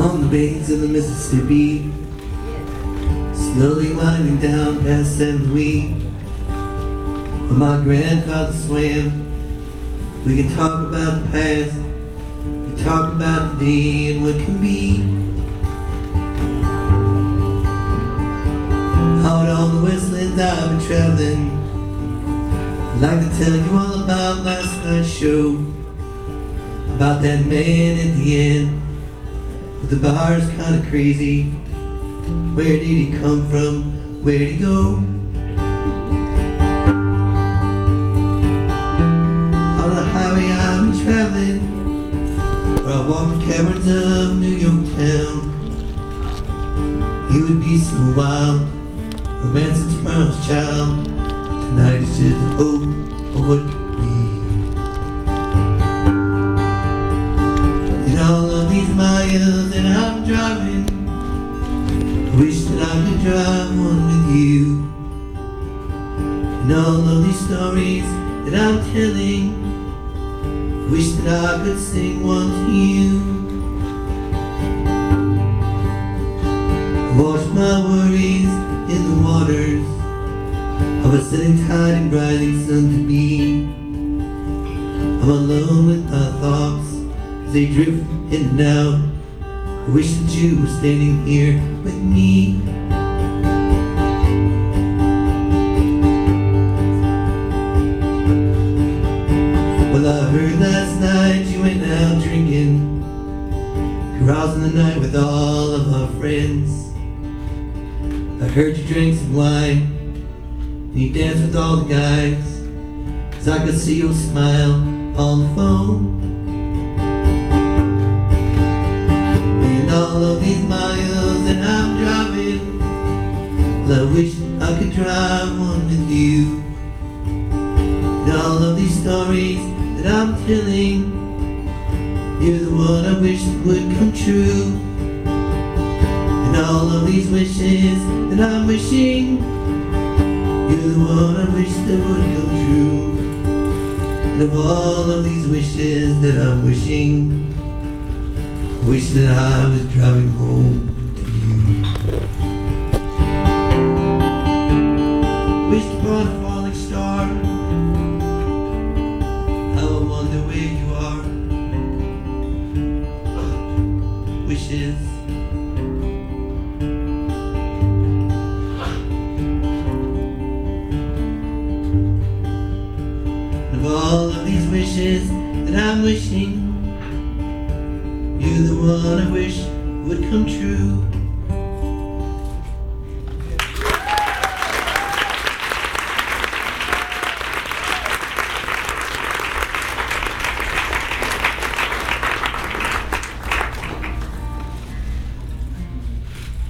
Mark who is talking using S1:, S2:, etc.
S1: On the banks of the Mississippi, slowly winding down past St. Louis, where my grandfather swam. We can talk about the past, we can talk about the day and what can be. Out on the Westlands I've been traveling, I'd like to tell you all about last night's show, about that man at the end. But the bar's kinda crazy. Where did he come from? Where'd he go? On the highway I've been traveling, where I walk the caverns of New York town. He would be so wild, romancing tomorrow's child. Tonight is just the hope of what could be. In all of these miles that I'm driving, I wish that I could drive one with you. In all of these stories that I'm telling, I wish that I could sing one to you. I wash my worries in the waters of a setting tide and rising sun to be. I'm alone with my thoughts as they drift in and out. I wish that you were standing here with me. Well, I heard last night you went out drinking, carousing the night with all of our friends. I heard you drank some wine and you danced with all the guys, 'cause I could see your smile on the phone. All of these miles that I'm driving, well, I wish I could drive one with you. And all of these stories that I'm telling, you're the one I wish would come true. And all of these wishes that I'm wishing, you're the one I wish that would come true. And of all of these wishes that I'm wishing, I wish that I was driving home to you. Wished upon a falling star, how I wonder where you are. Wishes. And of all of these wishes that I'm wishing, you're the one I wish would come true.